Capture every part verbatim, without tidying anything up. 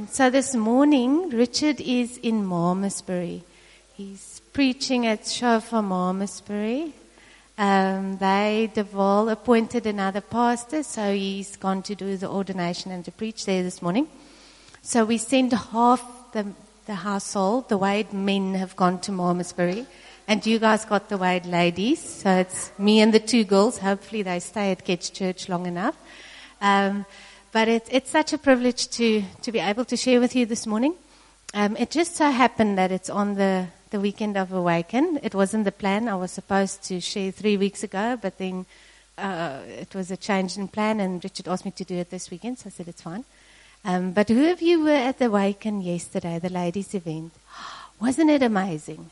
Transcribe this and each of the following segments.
Um, so this morning, Richard is in Malmesbury. He's preaching at Shofar Malmesbury. Um, they, Deval, appointed another pastor, so he's gone to do the ordination and to preach there this morning. So we sent half the, the household, the Wade men have gone to Malmesbury, and you guys got the Wade ladies, so it's me and the two girls. Hopefully they stay at Ketch Church long enough. Um, but it, it's such a privilege to, to be able to share with you this morning. Um, it just so happened that it's on the, the weekend of Awaken. It wasn't the plan. I was supposed to share three weeks ago, but then uh, it was a change in plan, and Richard asked me to do it this weekend, so I said it's fine. Um, but who of you were at the Awaken yesterday, the ladies' event? Wasn't it amazing?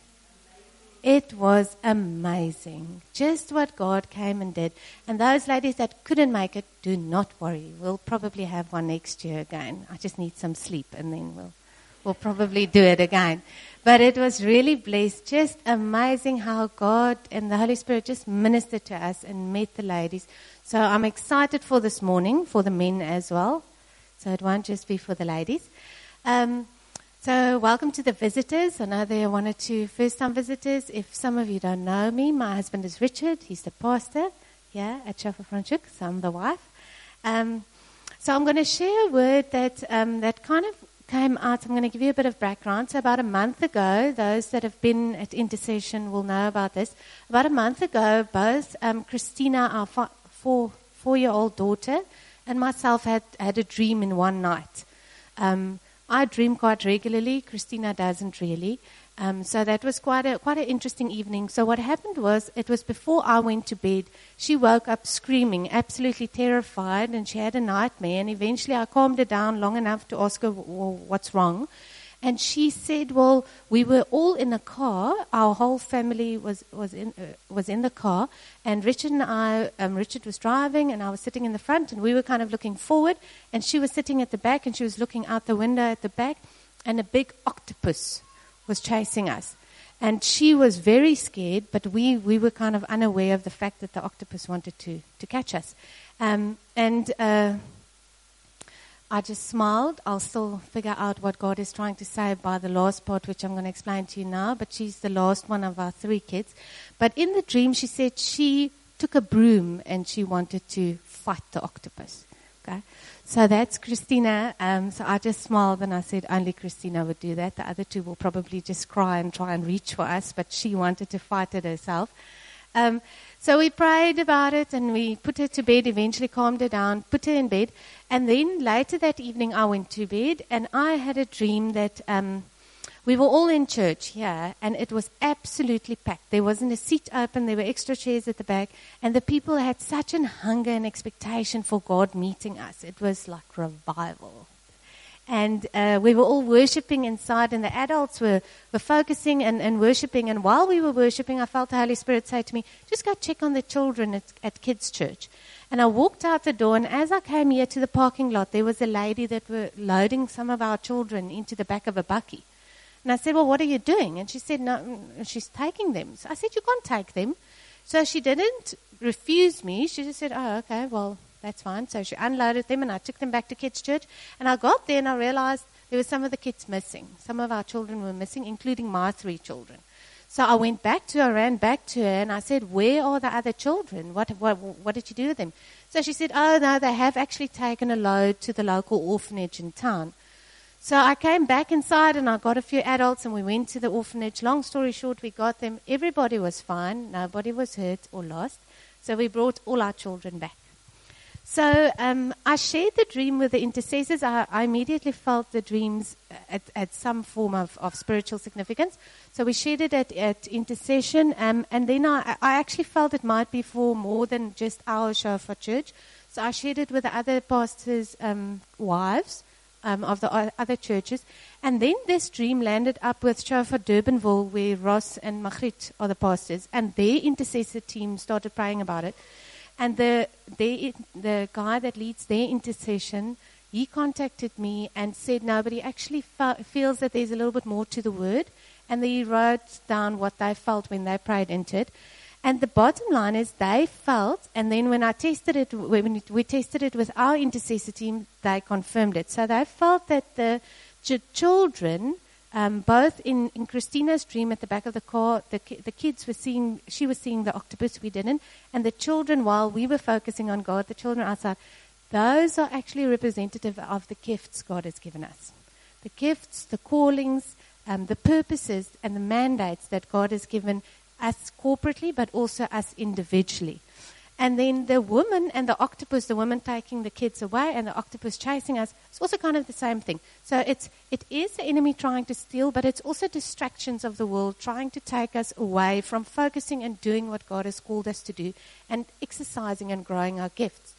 It was amazing. Just what God came and did. And those ladies that couldn't make it, do not worry. We'll probably have one next year again. I just need some sleep, and then we'll We'll probably do it again. But it was really blessed. Just amazing how God and the Holy Spirit just ministered to us and met the ladies. So I'm excited for this morning, for the men as well. So it won't just be for the ladies. Um, so welcome to the visitors. I know there are one or two first-time visitors. If some of you don't know me, my husband is Richard. He's the pastor here at Shofar Franschhoek. So I'm the wife. Um, so I'm going to share a word that um, that kind of came out. I'm going to give you a bit of background. So about a month ago, those that have been at Intercession will know about this. About a month ago, both um, Christina, our four, four, four-year-old daughter, and myself had, had a dream in one night. Um, I dream quite regularly. Christina doesn't really. Um, so that was quite a quite an interesting evening. So what happened was, it was before I went to bed. She woke up screaming, absolutely terrified, and she had a nightmare. And eventually I calmed her down long enough to ask her, well, what's wrong? And she said, well, we were all in a car. Our whole family was was in uh, was in the car. And Richard and I, um, Richard was driving, and I was sitting in the front, and we were kind of looking forward. And she was sitting at the back, and she was looking out the window at the back, and a big octopus was chasing us. And she was very scared, but we, we were kind of unaware of the fact that the octopus wanted to, to catch us. Um, and uh, I just smiled. I'll still figure out what God is trying to say by the last part, which I'm going to explain to you now, but she's the last one of our three kids. But in the dream, she said she took a broom and she wanted to fight the octopus. Okay? So that's Christina. Um, so I just smiled and I said only Christina would do that. The other two will probably just cry and try and reach for us, but she wanted to fight it herself. Um, so we prayed about it and we put her to bed, eventually calmed her down, put her in bed. And then later that evening I went to bed and I had a dream that um, we were all in church here and it was absolutely packed. There wasn't a seat open. There were extra chairs at the back. And the people had such an hunger and expectation for God meeting us. It was like revival. And uh, we were all worshipping inside, and the adults were, were focusing and, and worshipping. And while we were worshipping, I felt the Holy Spirit say to me, just go check on the children at, at kids' church. And I walked out the door, and as I came here to the parking lot, there was a lady that were loading some of our children into the back of a bakkie. And I said, well, what are you doing? And she said, no, she's taking them. So I said, you can't take them. So she didn't refuse me. She just said, oh, okay, well, that's fine. So she unloaded them, and I took them back to kids' church. And I got there, and I realized there were some of the kids missing. Some of our children were missing, including my three children. So I went back to her, ran back to her, and I said, where are the other children? What, what, what did you do with them? So she said, oh, no, they have actually taken a load to the local orphanage in town. So I came back inside and I got a few adults and we went to the orphanage. Long story short, we got them. Everybody was fine. Nobody was hurt or lost. So we brought all our children back. So um, I shared the dream with the intercessors. I, I immediately felt the dreams at, at some form of, of spiritual significance. So we shared it at, at intercession. Um, and then I, I actually felt it might be for more than just our Shofar church. So I shared it with the other pastors' um, wives. Um, of the other churches. And then this dream landed up with Shofar Durbanville, where Ross and Magritte are the pastors, and their intercessor team started praying about it. And the they, the guy that leads their intercession, he contacted me and said, no, but he actually fe- feels that there's a little bit more to the word. And he wrote down what they felt when they prayed into it. And the bottom line is they felt, and then when I tested it, when we tested it with our intercessor team, they confirmed it. So they felt that the ch- children, um, both in, in Christina's dream at the back of the car, the, ki- the kids were seeing, she was seeing the octopus, we didn't. And the children, while we were focusing on God, the children outside, those are actually representative of the gifts God has given us. The gifts, the callings, um, the purposes, and the mandates that God has given us corporately, but also us individually. And then the woman and the octopus, the woman taking the kids away and the octopus chasing us, it's also kind of the same thing. So it's, it is the enemy trying to steal, but it's also distractions of the world trying to take us away from focusing and doing what God has called us to do and exercising and growing our gifts.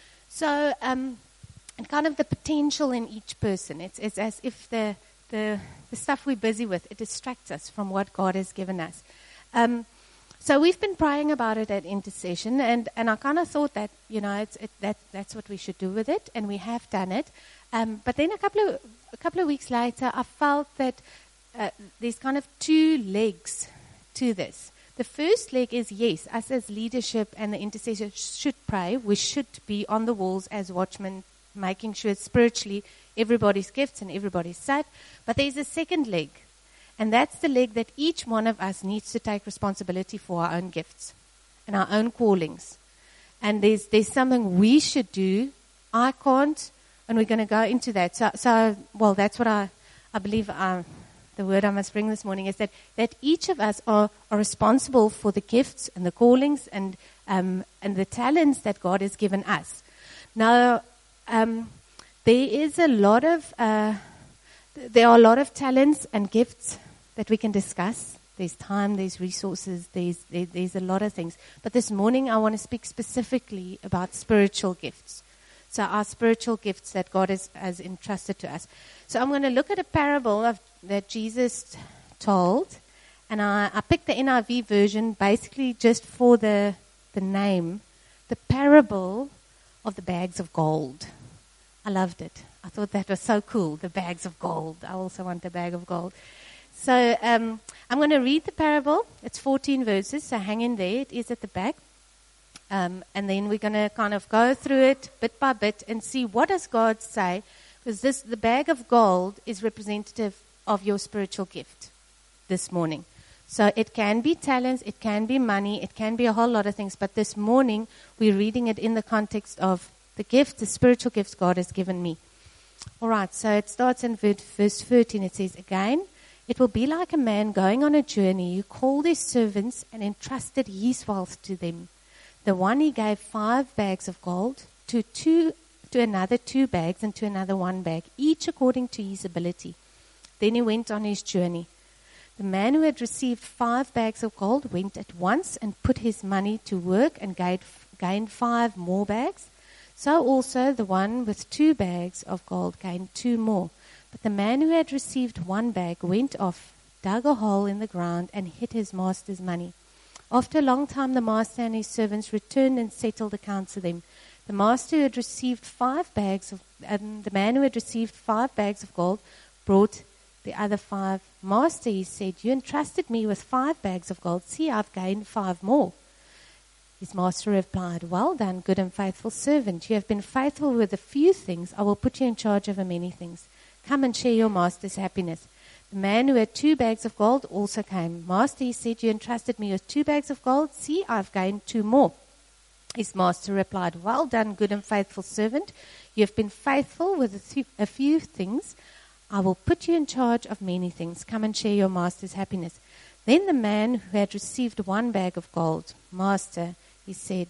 So, um, and kind of the potential in each person. It's, it's as if the, the, the stuff we're busy with, it distracts us from what God has given us. Um, so we've been praying about it at intercession, and, and I kind of thought that, you know, it's, it, that that's what we should do with it, and we have done it. Um, but then a couple of a couple of weeks later, I felt that uh, there's kind of two legs to this. The first leg is, yes, us as leadership and the intercessor should pray. We should be on the walls as watchmen, making sure spiritually everybody's gifts and everybody's safe. But there's a second leg. And that's the leg that each one of us needs to take responsibility for our own gifts and our own callings. And there's there's something we should do. I can't, and we're going to go into that. So, so well, that's what I, I believe uh, the word I must bring this morning is that, that each of us are, are responsible for the gifts and the callings and um, and the talents that God has given us. Now, um, there is a lot of uh, there are a lot of talents and gifts that we can discuss. There's time, there's resources, there's there, there's a lot of things. But this morning I want to speak specifically about spiritual gifts. So our spiritual gifts that God has, has entrusted to us. So I'm going to look at a parable of, that Jesus told. And I, I picked the N I V version basically just for the, the name. The parable of the bags of gold. I loved it. I thought that was so cool, the bags of gold. I also want a bag of gold. So um, I'm going to read the parable. It's fourteen verses, so hang in there. It is at the back. Um, and then we're going to kind of go through it bit by bit and see what does God say. Because this, the bag of gold is representative of your spiritual gift this morning. So it can be talents, it can be money, it can be a whole lot of things. But this morning we're reading it in the context of the gift, the spiritual gifts God has given me. All right, so it starts in verse thirteen. It says, again, it will be like a man going on a journey who called his servants and entrusted his wealth to them. The one he gave five bags of gold, to two, to another two bags, and to another one bag, each according to his ability. Then he went on his journey. The man who had received five bags of gold went at once and put his money to work and gained five more bags. So also the one with two bags of gold gained two more. But the man who had received one bag went off, dug a hole in the ground, and hid his master's money. After a long time, the master and his servants returned and settled accounts with them. The master who had received five bags of, um, the man who had received five bags of gold brought the other five. Master, he said, you entrusted me with five bags of gold. See, I've gained five more. His master replied, well done, good and faithful servant. You have been faithful with a few things. I will put you in charge over many things. Come and share your master's happiness. The man who had two bags of gold also came. Master, he said, you entrusted me with two bags of gold. See, I've gained two more. His master replied, well done, good and faithful servant. You have been faithful with a, th- a few things. I will put you in charge of many things. Come and share your master's happiness. Then the man who had received one bag of gold, Master, he said,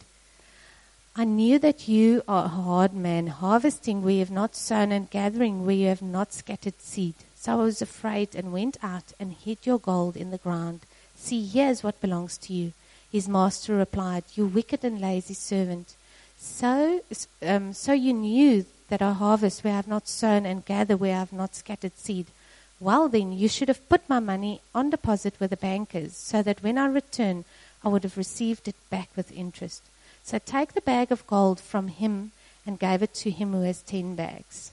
I knew that you are a hard man, harvesting where you have not sown and gathering where you have not scattered seed. So I was afraid and went out and hid your gold in the ground. See, here's what belongs to you. His master replied, you wicked and lazy servant. So, um, so you knew that I harvest where I have not sown and gather where I have not scattered seed. Well then, you should have put my money on deposit with the bankers, so that when I return, I would have received it back with interest. So take the bag of gold from him and gave it to him who has ten bags.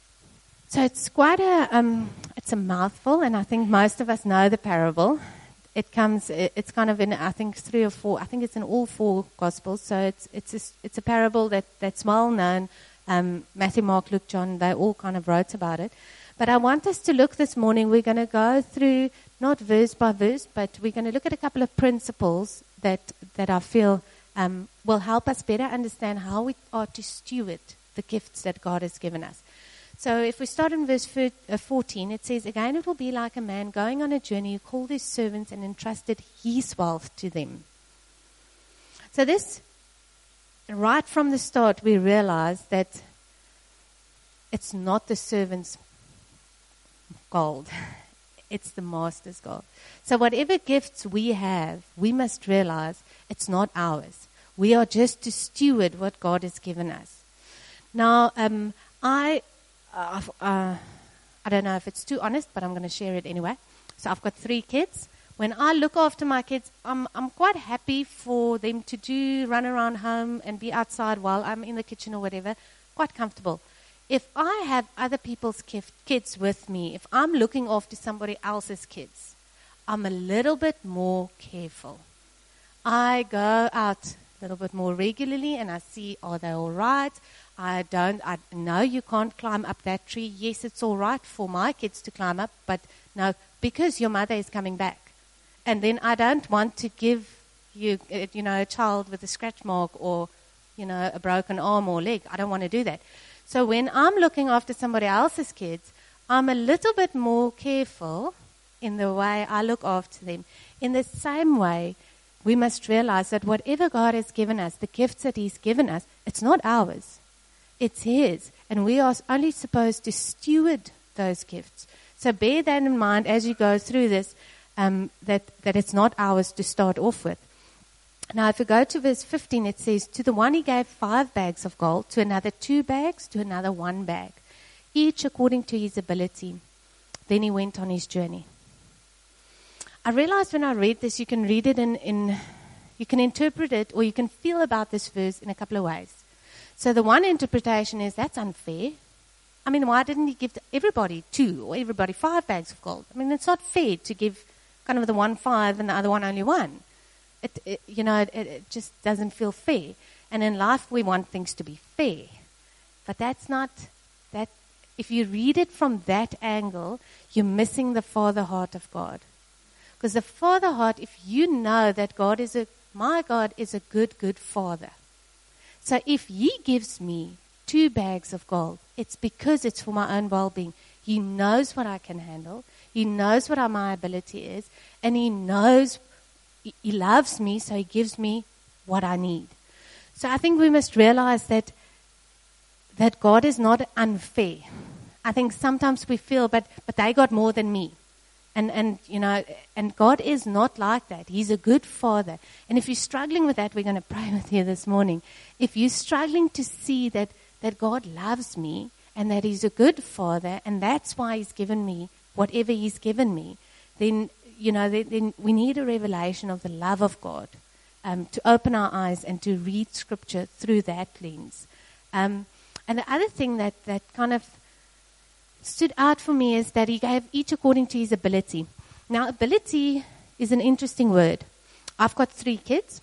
So it's quite a, um, it's a mouthful, and I think most of us know the parable. it comes, it's kind of in, I think, three or four, I think it's in all four Gospels. So it's it's a, it's a parable that, that's well known. Um, Matthew, Mark, Luke, John, they all kind of wrote about it. But I want us to look this morning, we're going to go through, not verse by verse, but we're going to look at a couple of principles that, that I feel um, will help us better understand how we are to steward the gifts that God has given us. So if we start in verse fourteen, it says, "Again, it will be like a man going on a journey who called his servants and entrusted his wealth to them." So this, right from the start, we realize that it's not the servant's gold. It's the master's gold. So whatever gifts we have, we must realize it's not ours. We are just to steward what God has given us. Now, um, I... Uh, uh, I don't know if it's too honest, but I'm going to share it anyway. So I've got three kids. When I look after my kids, I'm I'm quite happy for them to do run around home and be outside while I'm in the kitchen or whatever. Quite comfortable. If I have other people's kif- kids with me, if I'm looking after somebody else's kids, I'm a little bit more careful. I go out a little bit more regularly and I see, are they all right? I don't, I know you can't climb up that tree. Yes, it's all right for my kids to climb up, but no, because your mother is coming back. And then I don't want to give you, you know, a child with a scratch mark or, you know, a broken arm or leg. I don't want to do that. So when I'm looking after somebody else's kids, I'm a little bit more careful in the way I look after them. In the same way, we must realize that whatever God has given us, the gifts that He's given us, it's not ours. It's His, and we are only supposed to steward those gifts. So bear that in mind as you go through this, um, that, that it's not ours to start off with. Now, if we go to verse fifteen, it says, "To the one he gave five bags of gold, to another two bags, to another one bag, each according to his ability. Then he went on his journey." I realized when I read this, you can read it in, in you can interpret it, or you can feel about this verse in a couple of ways. So the one interpretation is, that's unfair. I mean, why didn't He give everybody two or everybody five bags of gold? I mean, it's not fair to give kind of the one five and the other one only one. It, it you know, it, it just doesn't feel fair. And in life, we want things to be fair. But that's not, that. If you read it from that angle, you're missing the Father heart of God. Because the Father heart, if you know that God is a, my God is a good, good Father. So if He gives me two bags of gold, it's because it's for my own well-being. He knows what I can handle. He knows what my ability is. And He knows, He loves me, so He gives me what I need. So I think we must realize that that God is not unfair. I think sometimes we feel, but but they got more than me. And, and you know, and God is not like that. He's a good Father. And if you're struggling with that, we're going to pray with you this morning. If you're struggling to see that, that God loves me and that He's a good Father and that's why He's given me whatever He's given me, then, you know, then, then we need a revelation of the love of God um, to open our eyes and to read Scripture through that lens. Um, and the other thing that, that kind of stood out for me is that He gave each according to his ability. Now, ability is an interesting word. I've got three kids.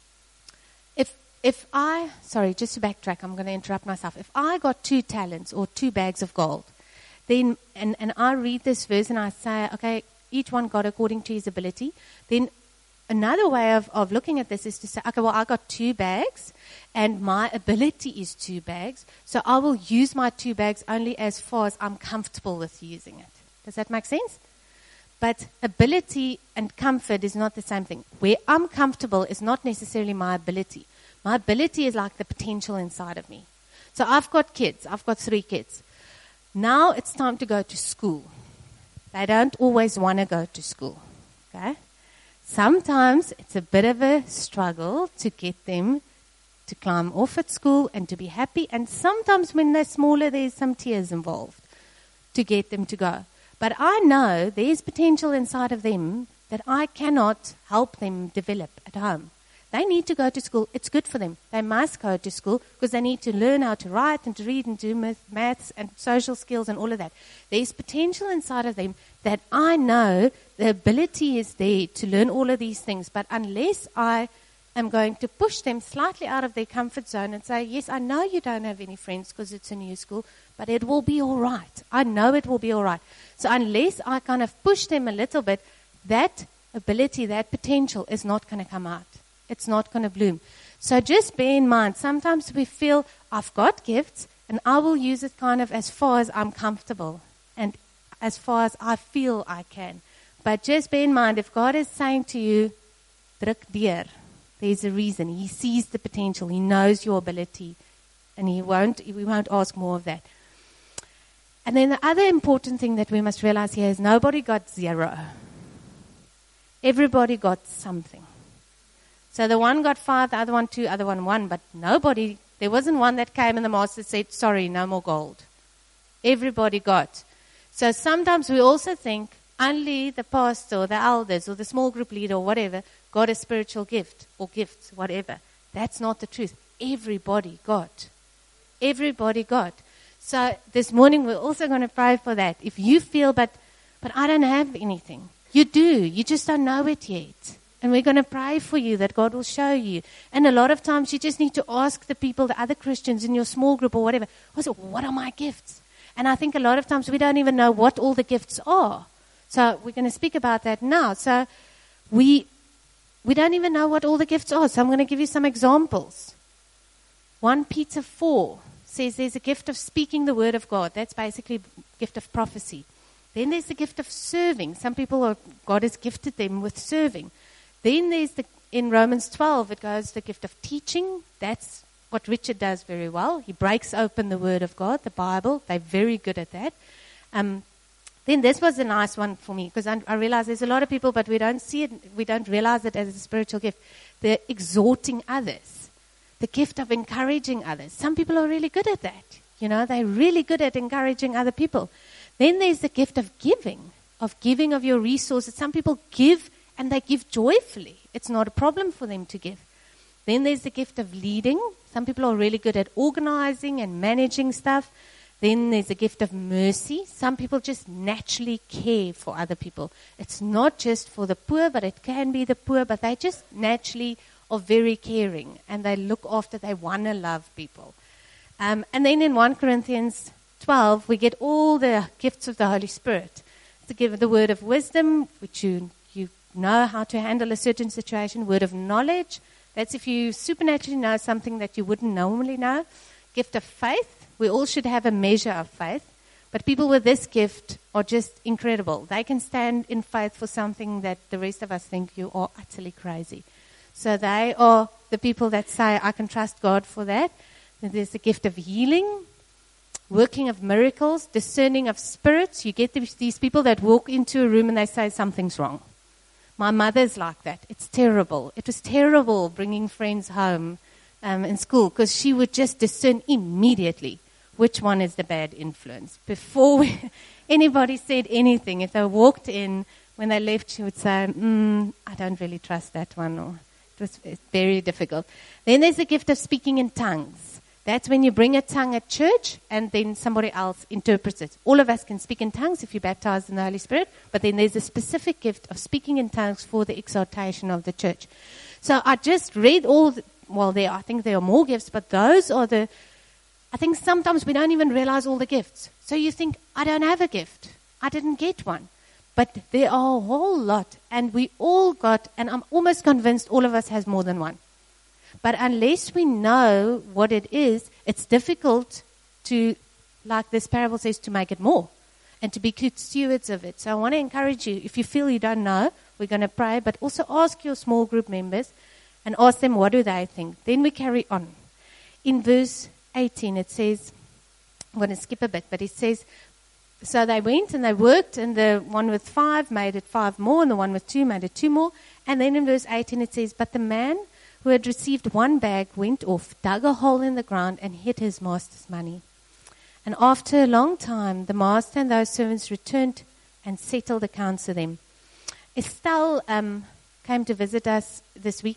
If if I, sorry, just to backtrack, I'm going to interrupt myself. If I got two talents or two bags of gold, then, and, and I read this verse and I say, okay, each one got according to his ability, then another way of, of looking at this is to say, okay, well, I got two bags, and my ability is two bags, so I will use my two bags only as far as I'm comfortable with using it. Does that make sense? But ability and comfort is not the same thing. Where I'm comfortable is not necessarily my ability. My ability is like the potential inside of me. So I've got kids. I've got three kids. Now it's time to go to school. They don't always want to go to school. Okay? Sometimes it's a bit of a struggle to get them to climb off at school and to be happy. And sometimes when they're smaller, there's some tears involved to get them to go. But I know there's potential inside of them that I cannot help them develop at home. They need to go to school. It's good for them. They must go to school because they need to learn how to write and to read and do math, maths and social skills and all of that. There's potential inside of them that I know the ability is there to learn all of these things. But unless I am going to push them slightly out of their comfort zone and say, yes, I know you don't have any friends because it's a new school, but it will be all right. I know it will be all right. So unless I kind of push them a little bit, that ability, that potential is not going to come out. It's not going to bloom. So just bear in mind, sometimes we feel I've got gifts and I will use it kind of as far as I'm comfortable and as far as I feel I can. But just bear in mind, if God is saying to you, druk deur, there's a reason. He sees the potential. He knows your ability. And he won't, we won't ask more of that. And then the other important thing that we must realize here is nobody got zero. Everybody got something. So the one got five, the other one two, the other one one, but nobody, there wasn't one that came and the master said, sorry, no more gold. Everybody got. So sometimes we also think only the pastor or the elders or the small group leader or whatever got a spiritual gift or gifts, whatever. That's not the truth. Everybody got. Everybody got. So this morning we're also going to pray for that. If you feel, but, but I don't have anything. You do. You just don't know it yet. And we're going to pray for you that God will show you. And a lot of times you just need to ask the people, the other Christians in your small group or whatever, what are my gifts? And I think a lot of times we don't even know what all the gifts are. So we're going to speak about that now. So we we don't even know what all the gifts are. So I'm going to give you some examples. First Peter four says there's a gift of speaking the word of God. That's basically a gift of prophecy. Then there's the gift of serving. Some people, are, God has gifted them with serving. Then there's the, in Romans twelve, it goes the gift of teaching. That's what Richard does very well. He breaks open the Word of God, the Bible. They're very good at that. Um, then this was a nice one for me because I, I realize there's a lot of people, but we don't see it, we don't realize it as a spiritual gift. The exhorting others, the gift of encouraging others. Some people are really good at that. You know, they're really good at encouraging other people. Then there's the gift of giving, of giving of your resources. Some people give and they give joyfully. It's not a problem for them to give. Then there's the gift of leading. Some people are really good at organizing and managing stuff. Then there's the gift of mercy. Some people just naturally care for other people. It's not just for the poor, but it can be the poor, but they just naturally are very caring and they look after, they want to love people. Um, and then in First Corinthians twelve, we get all the gifts of the Holy Spirit. To give the word of wisdom, which you you know how to handle a certain situation. Word of knowledge, that's if you supernaturally know something that you wouldn't normally know. Gift of faith, we all should have a measure of faith. But people with this gift are just incredible. They can stand in faith for something that the rest of us think you are utterly crazy. So they are the people that say, I can trust God for that. Then there's the gift of healing, working of miracles, discerning of spirits. You get these people that walk into a room and they say something's wrong. My mother's like that. It's terrible. It was terrible bringing friends home um, in school because she would just discern immediately which one is the bad influence. Before we, anybody said anything, if they walked in, when they left, she would say, mm, I don't really trust that one. Or it was very difficult. Then there's the gift of speaking in tongues. That's when you bring a tongue at church and then somebody else interprets it. All of us can speak in tongues if you're baptized in the Holy Spirit, but then there's a specific gift of speaking in tongues for the exhortation of the church. So I just read all, the, well, there I think there are more gifts, but those are the, I think sometimes we don't even realize all the gifts. So you think, I don't have a gift. I didn't get one. But there are a whole lot, and we all got, and I'm almost convinced all of us has more than one. But unless we know what it is, it's difficult to, like this parable says, to make it more and to be good stewards of it. So I want to encourage you, if you feel you don't know, we're going to pray, but also ask your small group members and ask them what do they think. Then we carry on. In verse eighteen, it says, I'm going to skip a bit, but it says, so they went and they worked, and the one with five made it five more, and the one with two made it two more. And then in verse eighteen it says, but the man who had received one bag went off, dug a hole in the ground, and hid his master's money. And after a long time, the master and those servants returned and settled accounts with them. Estelle um, came to visit us this week,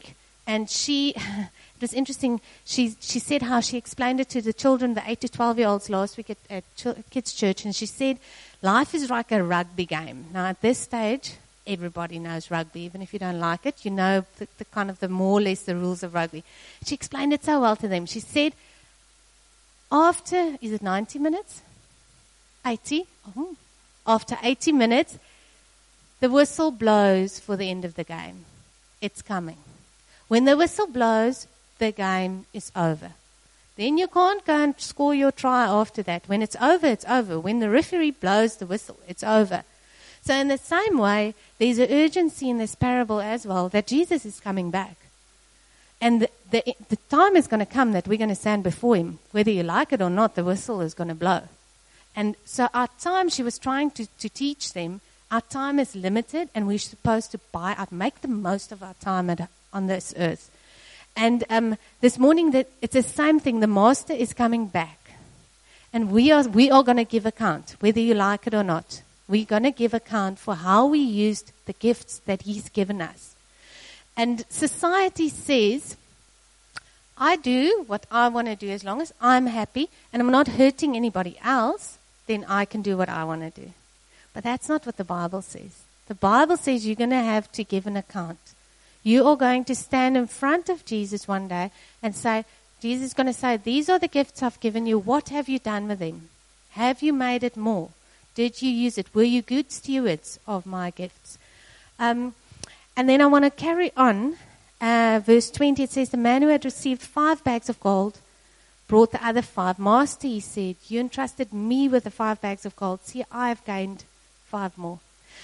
And she, it was interesting, she she said how she explained it to the children, the eight to twelve-year-olds last week at, at ch- kids' church, and she said, life is like a rugby game. Now, at this stage, everybody knows rugby, even if you don't like it. You know the, the kind of the more or less the rules of rugby. She explained it so well to them. She said, after, is it ninety minutes? eighty? Oh. After eighty minutes, the whistle blows for the end of the game. It's coming. When the whistle blows, the game is over. Then you can't go and score your try after that. When it's over, it's over. When the referee blows the whistle, it's over. So in the same way, there's an urgency in this parable as well that Jesus is coming back. And the, the, the time is going to come that we're going to stand before him. Whether you like it or not, the whistle is going to blow. And so our time, she was trying to, to teach them, our time is limited and we're supposed to buy out, make the most of our time at, on this earth. And um, this morning, that it's the same thing. The Master is coming back. And we are we are going to give account, whether you like it or not. We're going to give account for how we used the gifts that he's given us. And society says, I do what I want to do as long as I'm happy and I'm not hurting anybody else, then I can do what I want to do. But that's not what the Bible says. The Bible says you're going to have to give an account. You are going to stand in front of Jesus one day and say, Jesus is going to say, these are the gifts I've given you. What have you done with them? Have you made it more? Did you use it? Were you good stewards of my gifts? Um, and then I want to carry on. Uh, verse twenty, it says, the man who had received five bags of gold brought the other five. Master, he said, you entrusted me with the five bags of gold. See, I have gained five more.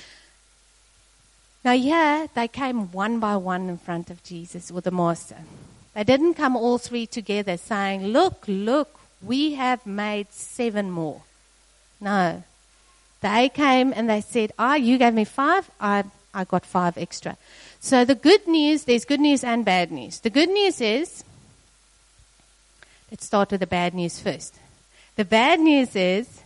Now here, they came one by one in front of Jesus or the Master. They didn't come all three together saying, look, look, we have made seven more. No. They came and they said, ah, you gave me five, I, I got five extra. So the good news, there's good news and bad news. The good news is, let's start with the bad news first. The bad news is,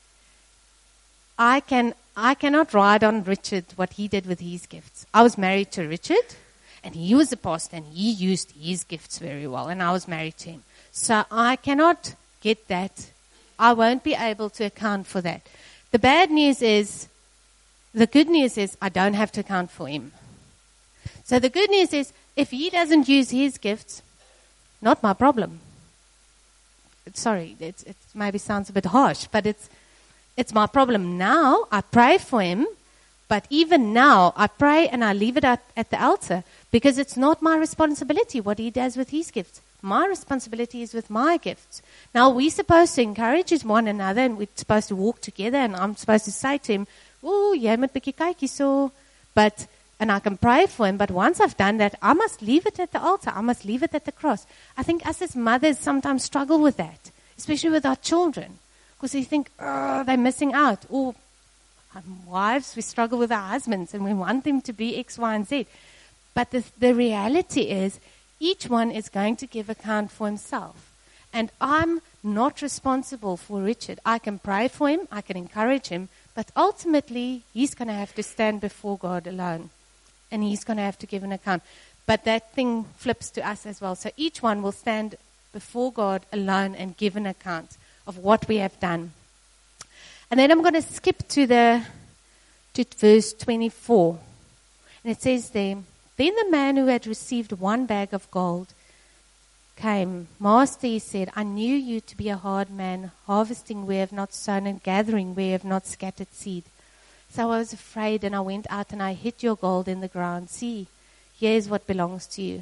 I can I cannot ride on Richard what he did with his gifts. I was married to Richard, and he was a pastor, and he used his gifts very well, and I was married to him. So I cannot get that. I won't be able to account for that. The bad news is, the good news is, I don't have to account for him. So the good news is, if he doesn't use his gifts, not my problem. Sorry, it, it maybe sounds a bit harsh, but it's It's my problem now. I pray for him, but even now I pray and I leave it at, at the altar because it's not my responsibility what he does with his gifts. My responsibility is with my gifts. Now we're supposed to encourage one another and we're supposed to walk together and I'm supposed to say to him, oh, jy moet bietjie kykie so, but, and I can pray for him, but once I've done that, I must leave it at the altar. I must leave it at the cross. I think us as mothers sometimes struggle with that, especially with our children. Because we think, oh, they're missing out. Or um, wives, we struggle with our husbands and we want them to be X, Y, and Z. But the, the reality is each one is going to give account for himself. And I'm not responsible for Richard. I can pray for him, I can encourage him, but ultimately he's going to have to stand before God alone. And he's going to have to give an account. But that thing flips to us as well. So each one will stand before God alone and give an account of what we have done. And then I'm going to skip to the to verse twenty-four. And it says there, then the man who had received one bag of gold came. Master, he said, I knew you to be a hard man, harvesting where you have not sown and gathering where you have not scattered seed. So I was afraid and I went out and I hid your gold in the ground. See, here is what belongs to you.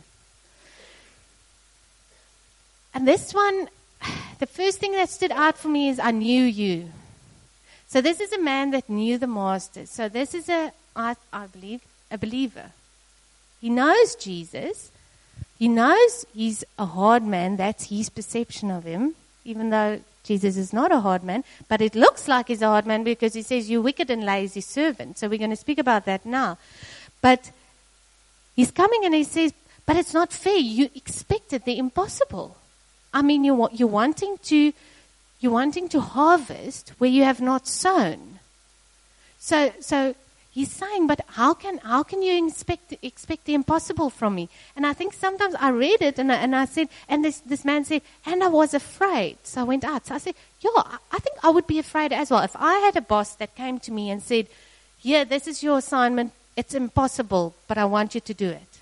And this one, the first thing that stood out for me is I knew you. So this is a man that knew the Master. So this is a, I, I believe, a believer. He knows Jesus. He knows he's a hard man. That's his perception of him, even though Jesus is not a hard man. But it looks like he's a hard man because he says, you wicked and lazy servant. So we're going to speak about that now. But he's coming and he says, but it's not fair. You expected the impossible. I mean, you're, you're wanting to, you're wanting to harvest where you have not sown. So, so he's saying, but how can how can you expect expect the impossible from me? And I think sometimes I read it and I, and I said, and this this man said, and I was afraid. So I went out. So I said, yeah, I think I would be afraid as well. If I had a boss that came to me and said, yeah, this is your assignment. It's impossible, but I want you to do it.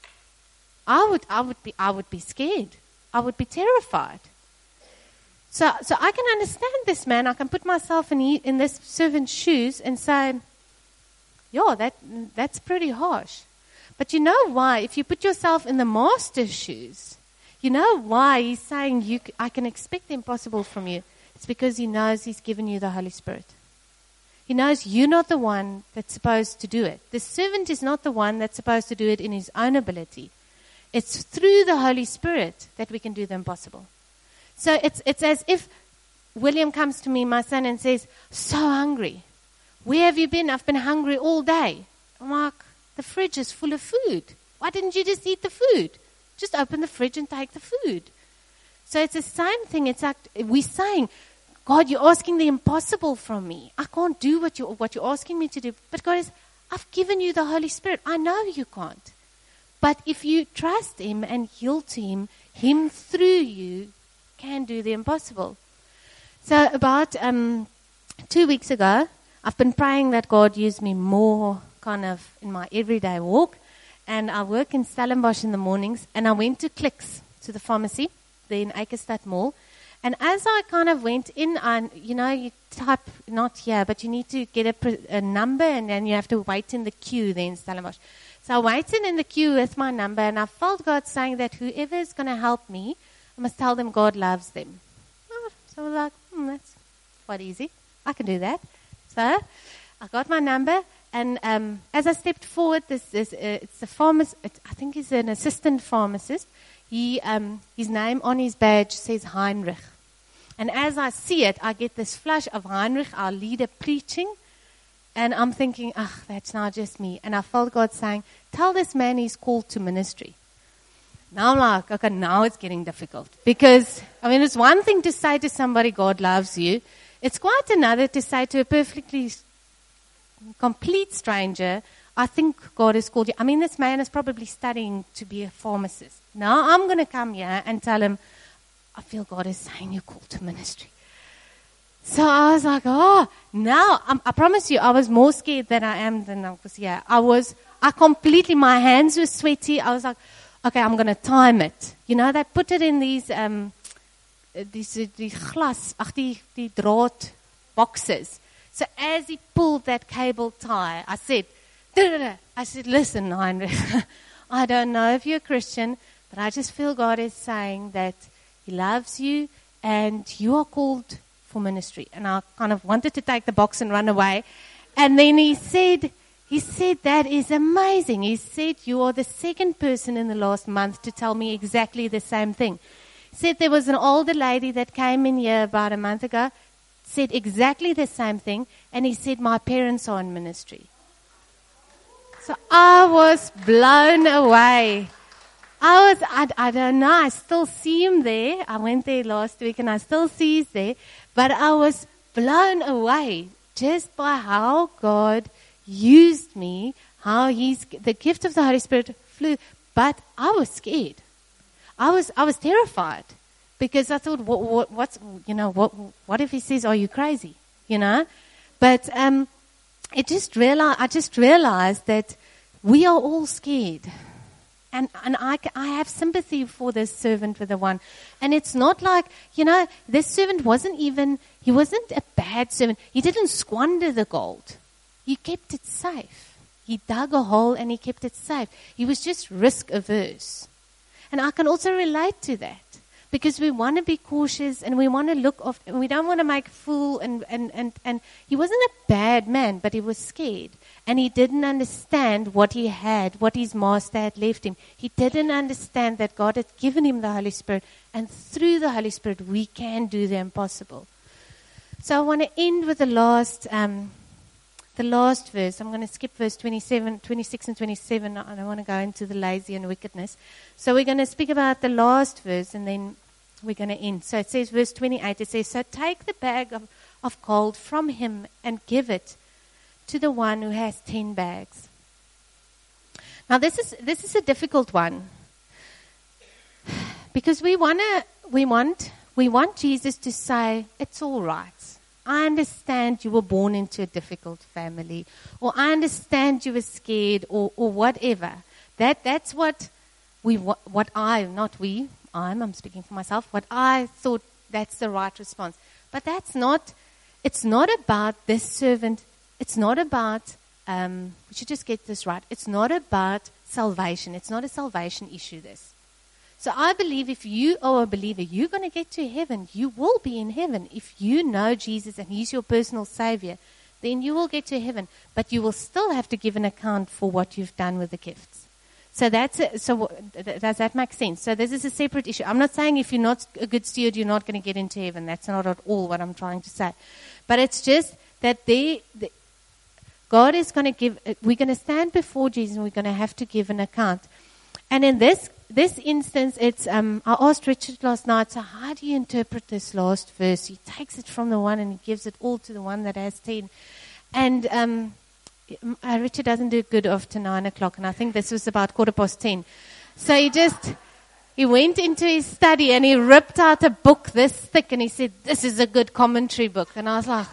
I would I would be I would be scared. I would be terrified. So, so I can understand this man. I can put myself in he, in this servant's shoes and say, yeah, that that's pretty harsh. But you know why? If you put yourself in the master's shoes, you know why he's saying you, I can expect the impossible from you. It's because he knows he's given you the Holy Spirit. He knows you're not the one that's supposed to do it. The servant is not the one that's supposed to do it in his own ability. It's through the Holy Spirit that we can do the impossible. So it's it's as if William comes to me, my son, and says, so hungry. Where have you been? I've been hungry all day. I'm like, the fridge is full of food. Why didn't you just eat the food? Just open the fridge and take the food. So it's the same thing. It's like we're saying, God, you're asking the impossible from me. I can't do what, you, what you're asking me to do. But God is, I've given you the Holy Spirit. I know you can't. But if you trust him and yield to him, him through you can do the impossible. So about um, two weeks ago, I've been praying that God use me more kind of in my everyday walk. And I work in Stellenbosch in the mornings. And I went to Clicks, to the pharmacy, there in Eikersstad Mall. And as I kind of went in, and you know, you type, not here, but you need to get a, pre- a number and then you have to wait in the queue there in Stellenbosch. So I waited in the queue with my number and I felt God saying that whoever is going to help me, I must tell them God loves them. Oh, so I was like, hmm, that's quite easy. I can do that. So I got my number, and um, as I stepped forward, this, this uh, it's a pharmacist. It's, I think he's an assistant pharmacist. He, um, his name on his badge says Heinrich. And as I see it, I get this flash of Heinrich, our leader, preaching. And I'm thinking, ah, oh, that's not just me. And I felt God saying, tell this man he's called to ministry. Now I'm like, okay, now it's getting difficult. Because, I mean, it's one thing to say to somebody, God loves you. It's quite another to say to a perfectly complete stranger, I think God has called you. I mean, this man is probably studying to be a pharmacist. Now I'm going to come here and tell him, I feel God is saying you're called to ministry. So I was like, oh, now, um, I promise you, I was more scared than I am than I was here. I was, I completely, my hands were sweaty. I was like, okay, I'm going to time it. You know, they put it in these, um, these, die glas, ach, die, die draad boxes. So as he pulled that cable tie, I said, I said, listen, Heinrich, I don't know if you're a Christian, but I just feel God is saying that he loves you and you are called for ministry. And I kind of wanted to take the box and run away. And then he said, he said, that is amazing. He said, you are the second person in the last month to tell me exactly the same thing. He said there was an older lady that came in here about a month ago, said exactly the same thing, and he said, my parents are in ministry. So I was blown away. I was, I, I don't know, I still see him there. I went there last week and I still see he's there. But I was blown away just by how God used me, how he's, the gift of the Holy Spirit flew. But I was scared. I was, I was terrified because I thought, what, what, what's, you know, what, what if he says, are you crazy? You know? But, um, it just realized, I just realized that we are all scared. And, and I, I have sympathy for this servant with the one. And it's not like, you know, this servant wasn't even, he wasn't a bad servant. He didn't squander the gold. He kept it safe. He dug a hole and he kept it safe. He was just risk averse. And I can also relate to that. Because we want to be cautious and we want to look off, and we don't want to make a fool. And, and, and, and he wasn't a bad man, but he was scared. And he didn't understand what he had, what his master had left him. He didn't understand that God had given him the Holy Spirit. And through the Holy Spirit, we can do the impossible. So I want to end with the last, um, the last verse. I'm going to skip verse twenty-seven, twenty-six and twenty-seven. I don't want to go into the lazy and wickedness. So we're going to speak about the last verse and then we're going to end. So it says, verse twenty-eight, it says, so take the bag of, of gold from him and give it to the one who has ten bags. Now this is this is a difficult one. Because we wanna we want we want Jesus to say, it's all right. I understand you were born into a difficult family, or I understand you were scared, or, or whatever. That that's what we what I not we I'm I'm speaking for myself. What I thought that's the right response, but that's not. It's not about this servant. It's not about. Um, we should just get this right. It's not about salvation. It's not a salvation issue. This. So I believe if you are a believer, you're going to get to heaven. You will be in heaven. If you know Jesus and He's your personal Savior, then you will get to heaven. But you will still have to give an account for what you've done with the gifts. So that's a, so. Does that make sense? So this is a separate issue. I'm not saying if you're not a good steward, you're not going to get into heaven. That's not at all what I'm trying to say. But it's just that they, the, God is going to give. We're going to stand before Jesus, and we're going to have to give an account. And in this this instance, it's. Um, I asked Richard last night. So how do you interpret this last verse? He takes it from the one and he gives it all to the one that has ten. And um, uh, Richard doesn't do good after nine o'clock, and I think this was about quarter past ten. So he just he went into his study and he ripped out a book this thick, and he said, "This is a good commentary book." And I was like.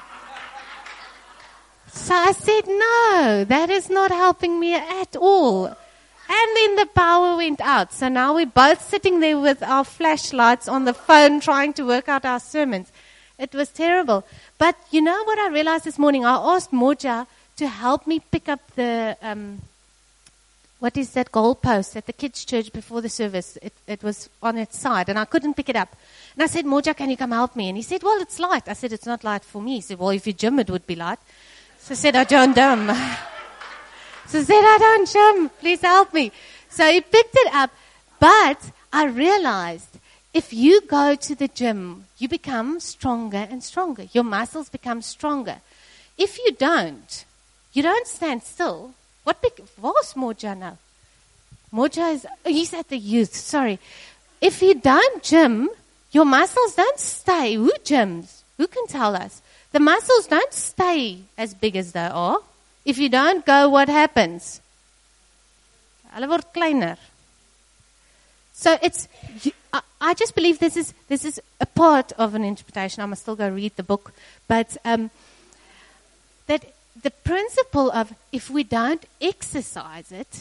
So I said, no, that is not helping me at all. And then the power went out. So now we're both sitting there with our flashlights on the phone trying to work out our sermons. It was terrible. But you know what I realized this morning? I asked Moja to help me pick up the, um, what is that goalpost at the kids' church before the service. It, it was on its side, and I couldn't pick it up. And I said, Moja, can you come help me? And he said, well, it's light. I said, it's not light for me. He said, well, if you gym, it would be light. So I said, I don't dumb. So I said, I don't gym. Please help me. So he picked it up. But I realized if you go to the gym, you become stronger and stronger. Your muscles become stronger. If you don't, you don't stand still. What big, was Moja now? Moja is, he's at the youth, sorry. If you don't gym, your muscles don't stay. Who gyms? Who can tell us? The muscles don't stay as big as they are. If you don't go, what happens? Hulle word kleiner. So it's, I, I just believe this is this is a part of an interpretation. I must still go read the book. But um, that the principle of if we don't exercise it,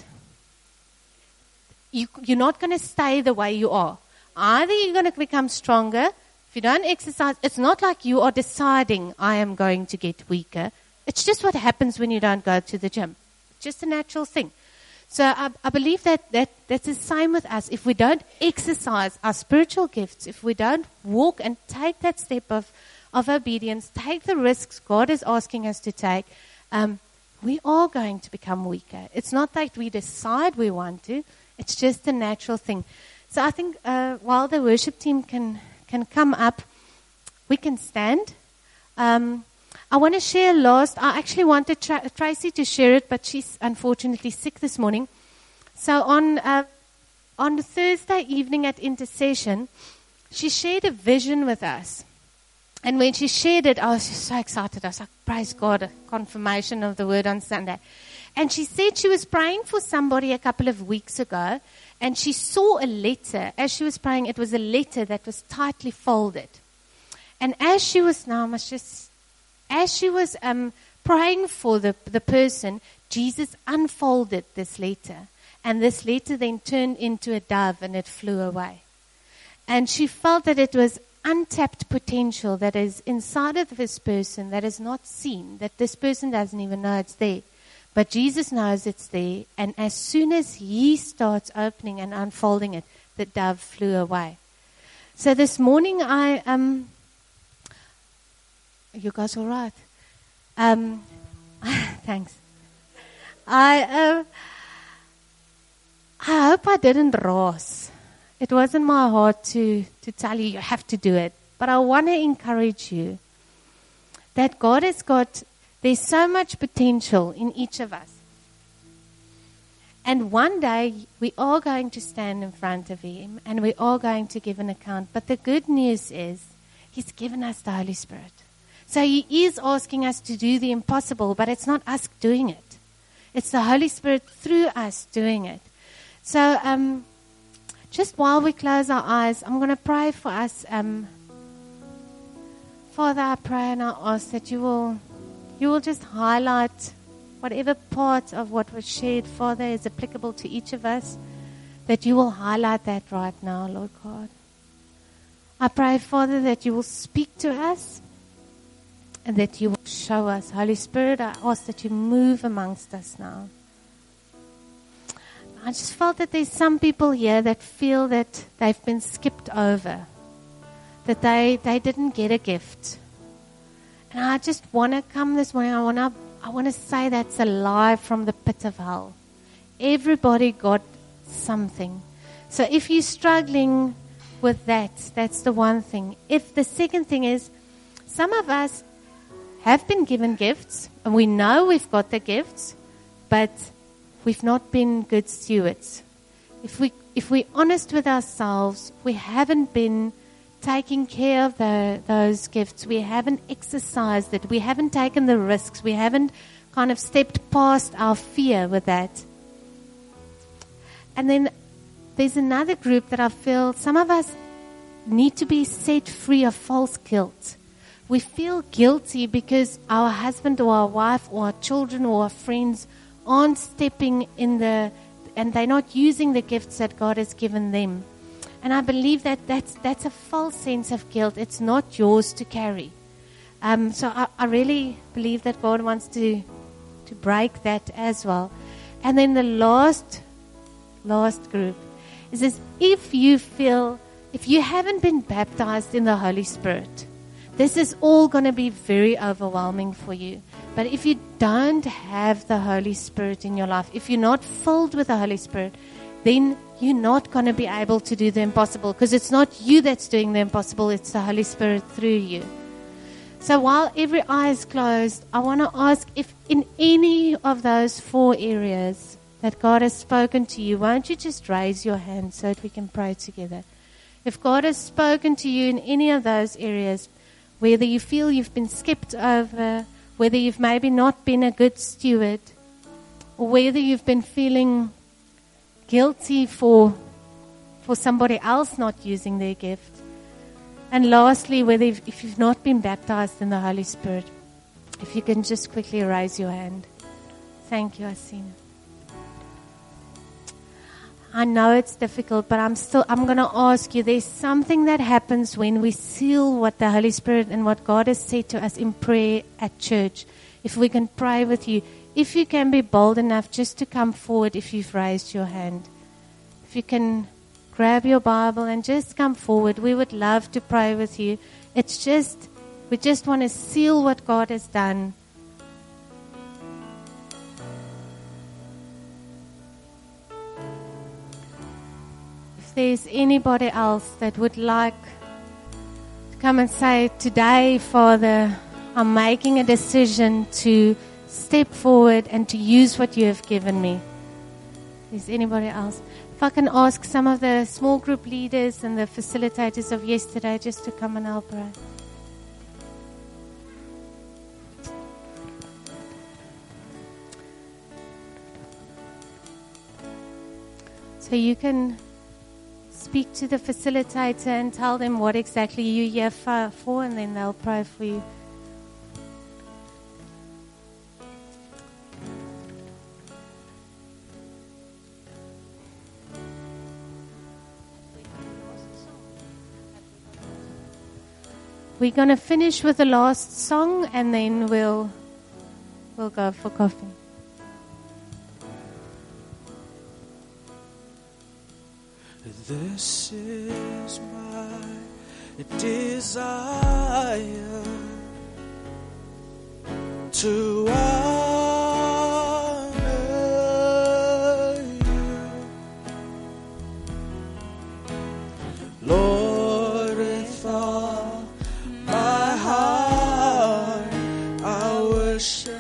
you, you're not going to stay the way you are. Either you're going to become stronger. If you don't exercise, it's not like you are deciding, I am going to get weaker. It's just what happens when you don't go to the gym. It's just a natural thing. So I, I believe that, that that's the same with us. If we don't exercise our spiritual gifts, if we don't walk and take that step of, of obedience, take the risks God is asking us to take, um, we are going to become weaker. It's not that we decide we want to. It's just a natural thing. So I think uh, while the worship team can... can come up, we can stand. Um, I want to share last, I actually wanted Tra- Tracy to share it, but she's unfortunately sick this morning. So on uh, on Thursday evening at intercession, she shared a vision with us. And when she shared it, I was just so excited. I was like, praise God, a confirmation of the word on Sunday. And she said she was praying for somebody a couple of weeks ago, and she saw a letter. As she was praying, it was a letter that was tightly folded. And as she was, now I must just, as she was um, praying for the, the person, Jesus unfolded this letter. And this letter then turned into a dove and it flew away. And she felt that it was untapped potential that is inside of this person that is not seen, that this person doesn't even know it's there. But Jesus knows it's there, and as soon as He starts opening and unfolding it, the dove flew away. So this morning I, um, you guys all right? Um, thanks. I, uh, I hope I didn't rase. It wasn't my heart to, to tell you, you have to do it. But I want to encourage you that God has got, there's so much potential in each of us. And one day we are going to stand in front of Him and we are going to give an account. But the good news is He's given us the Holy Spirit. So he is asking us to do the impossible, but it's not us doing it. It's the Holy Spirit through us doing it. So um, just while we close our eyes, I'm going to pray for us. Um, Father, I pray and I ask that you will, you will just highlight whatever part of what was shared, Father, is applicable to each of us, that you will highlight that right now, Lord God. I pray, Father, that you will speak to us and that you will show us. Holy Spirit, I ask that you move amongst us now. I just felt that there's some people here that feel that they've been skipped over, that they, they didn't get a gift. And I just want to come this morning, I want to I want to say that's a lie from the pit of hell. Everybody got something. So if you're struggling with that, that's the one thing. If the second thing is, some of us have been given gifts, and we know we've got the gifts, but we've not been good stewards. If we if we're honest with ourselves, we haven't been taking care of the, those gifts. We haven't exercised it. We haven't taken the risks. We haven't kind of stepped past our fear with that. And then there's another group that I feel some of us need to be set free of false guilt. We feel guilty because our husband or our wife or our children or our friends aren't stepping in the, and they're not using the gifts that God has given them. And I believe that that's, that's a false sense of guilt. It's not yours to carry. Um, so I, I really believe that God wants to, to break that as well. And then the last, last group is this: if you feel, if you haven't been baptized in the Holy Spirit, this is all going to be very overwhelming for you. But if you don't have the Holy Spirit in your life, if you're not filled with the Holy Spirit, then you're not going to be able to do the impossible, because it's not you that's doing the impossible, it's the Holy Spirit through you. So while every eye is closed, I want to ask if in any of those four areas that God has spoken to you, won't you just raise your hand so that we can pray together? If God has spoken to you in any of those areas, whether you feel you've been skipped over, whether you've maybe not been a good steward, or whether you've been feeling guilty for for somebody else not using their gift. And lastly, whether if, if you've not been baptized in the Holy Spirit, if you can just quickly raise your hand. Thank you, Asina. I know it's difficult, but I'm still, I'm going to ask you, there's something that happens when we seal what the Holy Spirit and what God has said to us in prayer at church. If we can pray with you, if you can be bold enough just to come forward if you've raised your hand. If you can grab your Bible and just come forward, we would love to pray with you. It's just, we just want to seal what God has done. If there's anybody else that would like to come and say, today, Father, I'm making a decision to step forward and to use what you have given me. Is anybody else? If I can ask some of the small group leaders and the facilitators of yesterday just to come and help her. So you can speak to the facilitator and tell them what exactly you're here for, and then they'll pray for you. We're going to finish with the last song, and then we'll we'll go for coffee. This is my desire to honor you, Lord, with all my heart I worship